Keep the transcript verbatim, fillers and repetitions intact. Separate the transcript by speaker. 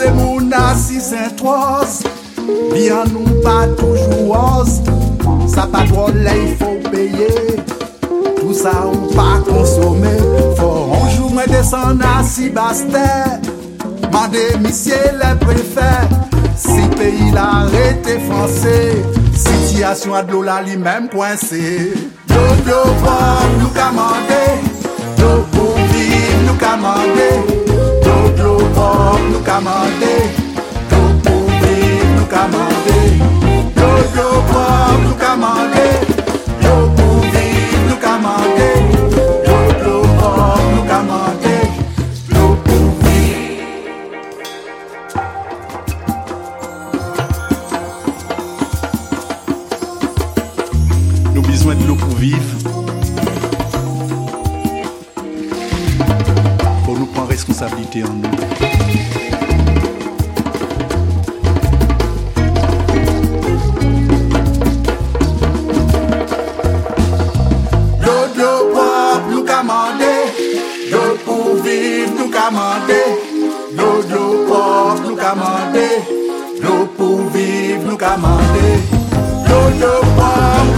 Speaker 1: c'est mon assis introise. Bien nous pas toujours ose. Ça pas drôle, il faut payer. Tout ça on pas consommer. Faut un jour me descendre à Sibastère. Mandé monsieur les préfets. Si pays l'arrêté français. Situation à de l'eau là lui-même coincé. L'eau de l'eau nous commander. L'eau pour vivre nous commander. L'eau de l'eau nous commander. L'eau pour vivre nous commander. L'eau de l'eau nous commander. L'eau pour vivre nous commander. L'eau de l'eau nous commander. L'eau pour vivre. Nous avons besoin de l'eau pour vivre. Faut nous prendre responsabilité en nous. L'eau de l'eau propre nous commander. L'eau pour vivre nous commander. L'eau de l'eau propre nous commander. L'eau pour vivre nous commander. L'eau de l'eau propre